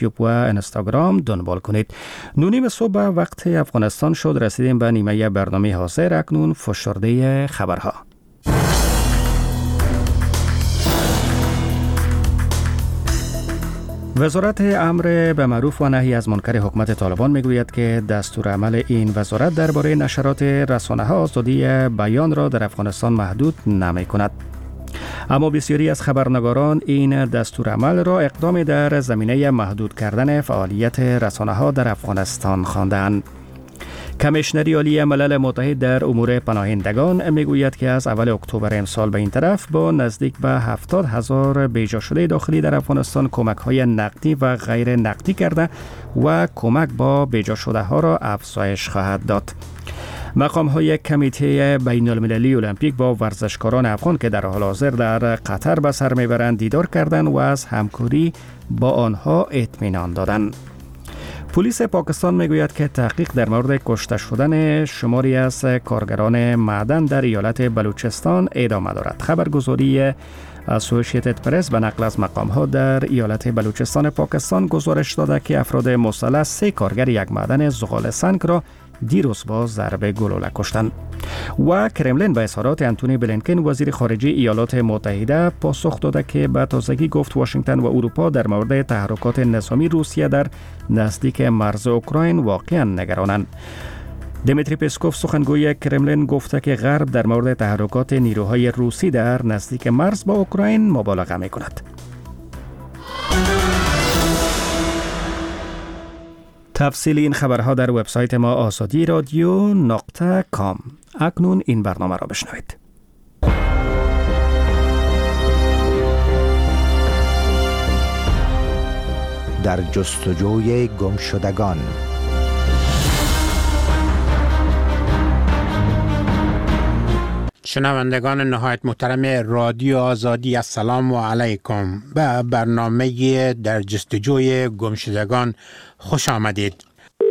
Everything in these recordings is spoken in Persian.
یوتیوب و اینستاگرام دنبال کنید. 9:30 صبح وقت افغانستان شد. رسیدیم به نیمه برنامه حاضر. اکنون فشرده خبرها. وزارت امر به معروف و نهی از منکر حکومت طالبان میگوید که دستورالعمل این وزارت درباره نشرات رسانه‌ها آزادی بیان را در افغانستان محدود نمی‌کند. اما بسیاری از خبرنگاران این دستورالعمل را اقدامی در زمینه محدود کردن فعالیت رسانه‌ها در افغانستان خواندند. کمیشنری عالی ملل متحد در امور پناهندگان میگوید که از اول اکتبر امسال به این طرف با نزدیک به 70,000 بیجا شده داخلی در افغانستان کمک‌های نقدی و غیر نقدی کرده و کمک با بیجا شده ها را افزایش خواهد داد. مقام‌های کمیته بین المللی المپیک با ورزشکاران افغان که در حال حاضر در قطر به سر میبرند دیدار کردند و از همکاری با آنها اطمینان دادند. پلیس پاکستان میگوید که تحقیق در مورد کشته شدن شماری از کارگران معدن در ایالت بلوچستان ادامه دارد. خبرگزاری اسوسییتد پرس به نقل از مقام‌ها در ایالت بلوچستان پاکستان گزارش داده که افراد مسلح 3 کارگر یک معدن زغال سنگ را دیروز با ضرب گلوله کشتند. و کرملین به اظهارات انتونی بلینکن وزیر خارجه ایالات متحده پاسخ داده که به تازگی گفت واشنگتن و اروپا در مورد تحرکات نظامی روسیه در نزدیک مرز اوکراین واقعا نگرانند. دیمیتری پسکوف سخنگوی کرملین گفته که غرب در مورد تحرکات نیروهای روسی در نزدیک مرز با اوکراین مبالغه می‌کند. تفصیل این خبرها در وبسایت ما azadi.radio.com. اکنون این برنامه را بشنوید. در جستجوی گمشدگان. شنوندگان نهایت محترم رادیو آزادی، السلام علیکم. به برنامه در جستجوی گمشدگان خوش آمدید.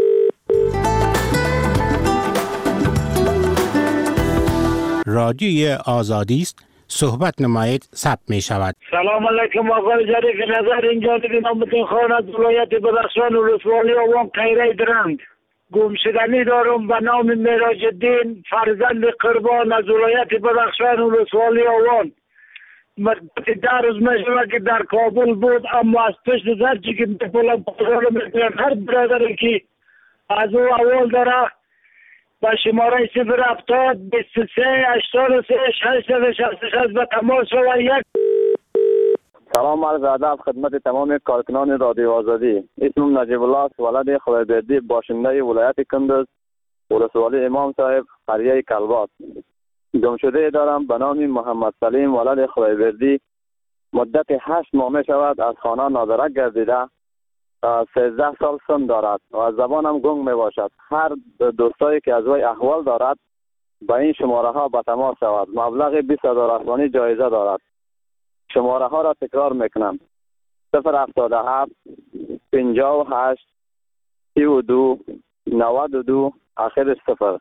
رادیوی آزادی است، صحبت نمایید، ثبت می شود. سلام علیکم آقای ظریف نظر. اینجا دیگه نامتون خان از ولایت بدخشان و ولسوالی آوان قیره درند. گمشدنی دارم به نام معراج الدین، فرزند قربان از ولایت بدخشان و ولسوالی آوان. مدت 10 روز میشود که در کابل بود، اما از پشت زرچی که بپولم بازار میکنم هر برادری که از او اول داره با شماره 070 23 83 666 به تماس و یک. سلام عرض ادب خدمت تمام کارکنان رادیو آزادی. اسمم نجیب الله است، ولد خدایبردی، باشنده ولایت کندز، ولسوالی امام صاحب، قریه کلبات. گمشده دارم به نام محمد سلیم، ولد خدایبردی. مدت 8 ماه می شود از خانه نادرک گردیده. 13 سال سن دارد و از زبانم گنگ می باشد. هر دوستایی که از وی احوال دارد با این شماره ها به تماس شود. مبلغ 20,000 افغانی جایزه دارد. شماره ها را تکرار میکنم: 077 58 32 92 آخرش 0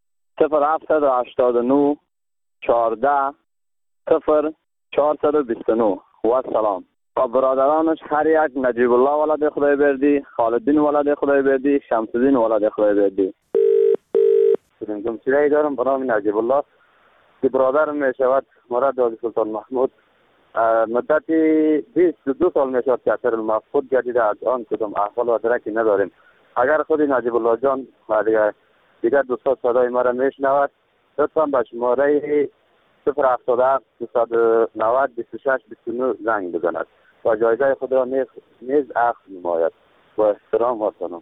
0789 14 0 429. و سلام. و برادرانش هر یک: نجیب الله ولد خدایبردی، خالدین ولد خدایبردی، شمس‌الدین ولد خدایبردی. گمشده دارم به نام نجیب الله که برادر می شود مراد علی سلطان محمود. مدتی 22 سال می شود که اثر المفقود گردیده. از آن کدام احوال و درکی نداریم. اگر خود نجیب الله جان و دیگر دوستان صدای ما را میشنود، لطفا به شماره 077 290 26 29 زنگ بزند و جایزه خود را نیز اخذ نماید. با احترام و سلام.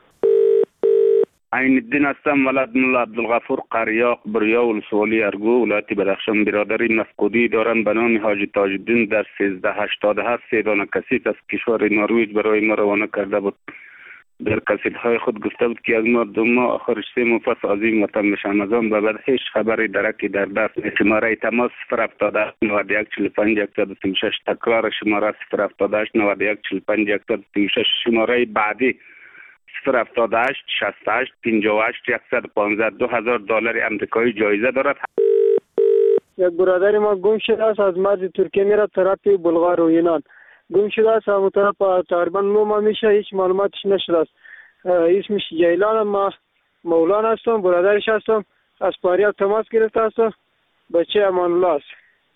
عین الدین هستم، ولد ملا عبدالغفور قریاق، بریا ولسوالی ارگو، ولایت بدخشان. برادری مفقودی دارند به نام حاجی تاج الدین. در 1387 3 دانه کسیت از کشور نروژ برای ما روانه کرده بود. در کسیت‌های خود گفته بود که از ما 2 ماه آخرش 3 ماه پس عظیم وطن میشم. از آن به بعد هیچ خبری درکی در دست. شماره تماس 078 91 45 136. تکرار شماره 078 91 45 136. شماره بعدی 078 68 58 115. $2,000 امریکایی جایزه دارد. یک برادر ما گم شده است، از مرز ترکیه میره طرف بلغار و یونان. گم شده است. همون طرف تقریبا 9 ماه میشه هیچ معلوماتش نشده است. اسمش جیلان، ما مولان هستم، برادرش هستم. از پاریاب تماس گرفته هستم. بچه امان الله است.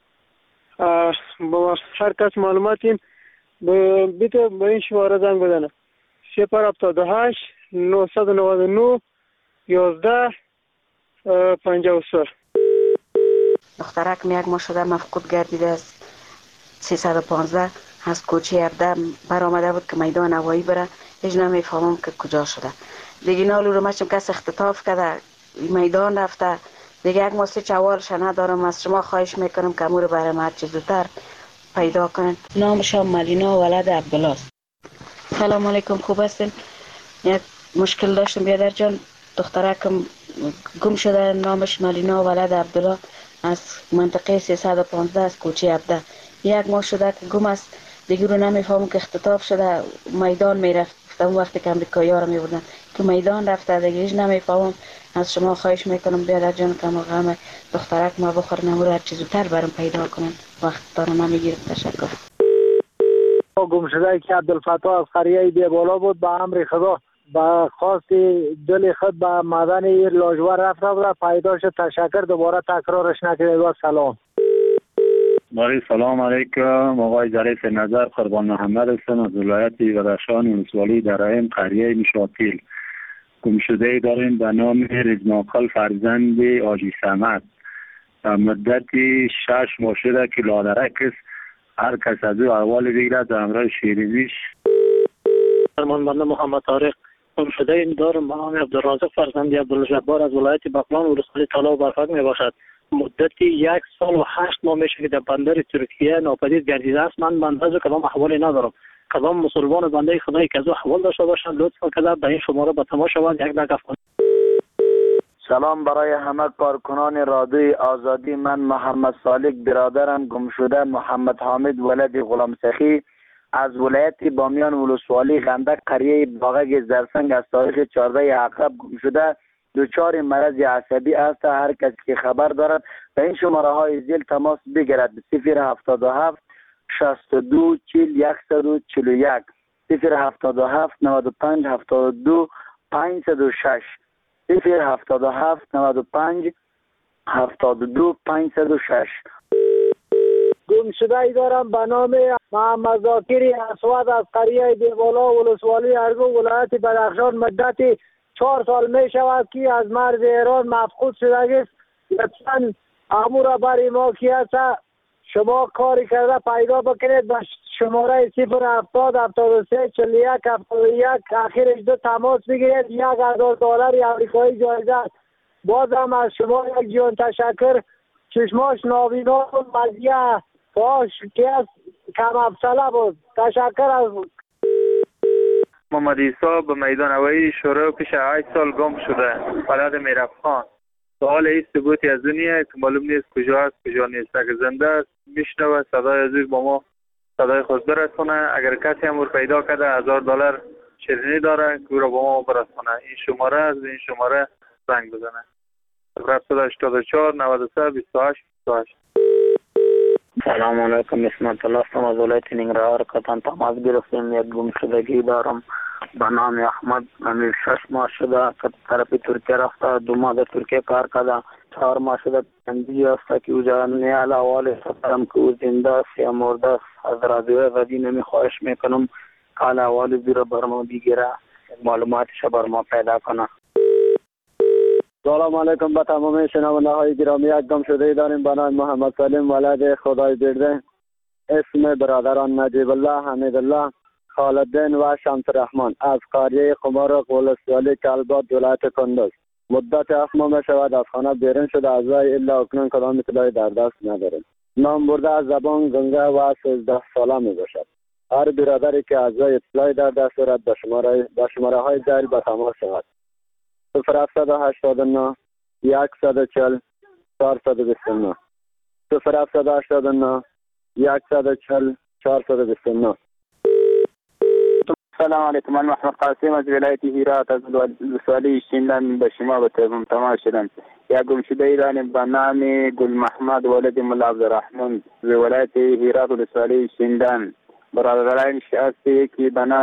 با هر کس معلوماتیم بیته به این شماره زنگ بزنه: 078 999 11 53. دخترک یک ماه شده مفقود گردیده است. 315 از کوچه 17 برآمده بود که میدان هوایی بره. هیچ نمیفهمم که کجا شده. دیگه نالو رو مچم کس اختطاف کرده میدان رفته. دیگه یک ماسه چوالش ندارم. از شما خواهش میکنم که امور برای ما چه زودتر پیدا کنن. نامشم ملینا ولد عبدالله است. سلام علیکم، خوب هستین؟ یک مشکل داشتم بیادر جان. دخترکم گم شده، نامش ملینا ولد عبدالله از منطقه 315 از کوچه 17. یک ماه شده که گم است. دیگه رو نمیفهمم که اختطاف شده میدان میرفت. اون وقتی که امریکایی‌ها رو میبردن که میدان رفته. دیگه هیچ نمیفهمم. از شما خواهش میکنم بیادر جان که غم دخترک ما بخور نمور هر چیز زودتر برام پیدا کنن. وقت دارم نمیگیرم. تشکر. گم شده که عبدالفتاح از قریه دی بالا بود. به امر خدا با خواست دل خود به مدن لاجور رفته بود، پیدا شد. تشکر. دوباره تکرارش نکرده. و سلام. سلام علیکم. آقای ظریف نظر، قربان محمد هستم از ولایت بدخشان، ولسوالی درایم، قریه مشاطیل. گمشده داریم به نام رزماقل فرزند حاجی صمد. مدتی 6 ماه شده که لادرک است. هر کس از او احوال بگیرد به همراه شیرینیش. فرمان بنده محمد طارق. گمشده این دارم به نام عبدالرازق فرزند عبدالجبار از ولایت بغلان، ولسوالی طلا و برفک می باشد. مدتی 1 سال و 8 ماه میشه که در بندر ترکیه ناپدید گردیده است. من بنده از کدام احوالی ندارم. کدام مسلمان بنده خدایی که از او احوال داشته باشند لطفا کرده به این شماره به تماس شوند. یک دقیقه کنید. سلام برای همه کارکنان رادیوی آزادی. من محمد صالح برادرم گم شده محمد حامد ولد غلام سخی از ولایت بامیان، ولسوالی غندک، قریه باغک زرسنگ از تاریخ 14 عقرب گم شده. دچار مرض عصبی است. هر کسی که خبر دارد به این شماره های زیل تماس بگیرد: 077 62 40 141 077 95 72 506 077 95 72 506. گم شده ای دارم به نام محمد ذاکری اسود از قریه دیوالا، ولسوالی ارگو، ولایت بدخشان. مدتی 4 سال می شود که از مرز ایران مفقود شده است. لطفاً امور برای ما کی است شما کاری کرده پیدا بکنید. به شماره 070 73 41 71 آخرش 2 تماس بگیرید. $1000 آمریکایی جایزه است. بازم از شما یک جون تشکر. چشماش نابینا و مزیه فاش که از کم افسله بود. تشکر از محمد عیسی به میدان هوایی شروع پیش 8 سال گم شده. بلد میرفخان. سوال هیچ ثبوتی از دنیا که معلوم نیست کجا است کجا نیست. اگر زنده است میشنوه صدای از او با ما صدای خود برسونه. اگر کسی هم پیدا کرده $1000 شیرینی داره که او را با ما برسونه. این شماره از این شماره زنگ بزنه: 784 93 28 28. سلام علیکم. اسمت الله هستم از ولایت ننگرهار کتان تماس گرفتیم. یک گم شدگی دارم به نام احمد. امیر 6 ماه شده که طرف ترکیه رفته. 2 ماه در ترکیه کار کرده. 4 ماه شده پنجی است که او نیال احوال سفرم که او زنده است یا مرده است. از رادیو آزادی نمی خواهش میکنم حال احوال زیر بر ما بگیره، معلوماتش بر ما پیدا کنه. سلام علیکم به تمام شنونده های گرامی. یک گم شده داریم به نام محمد سلیم ولد خدای برده. اسم برادران نجیب الله، حمید الله، خالدین و شمس رحمان از قریه قمارق، ولسوالی کلبات، ولایت کندز. مدت 7 ماه می شود از خانه بیرون شده. از وی الا اکنون کدام اطلاعی در دست نداریم. نام برده از زبان گنگه و 13 ساله می باشد. هر برادری که از وی اطلاعی در دست دارد به شماره های زیل به تماس شود: 0789 140 429 0789 140 429. سلام علیکم. من محمد قاسم از ولایت هرات از ولسوالی شیندان به شما به تماس شدم. یک گم شده ایرانی به نام گل محمد ولد ملا عبدالرحمن از ولایت هرات ولسوالی شیندان. برادران شخصی که بنا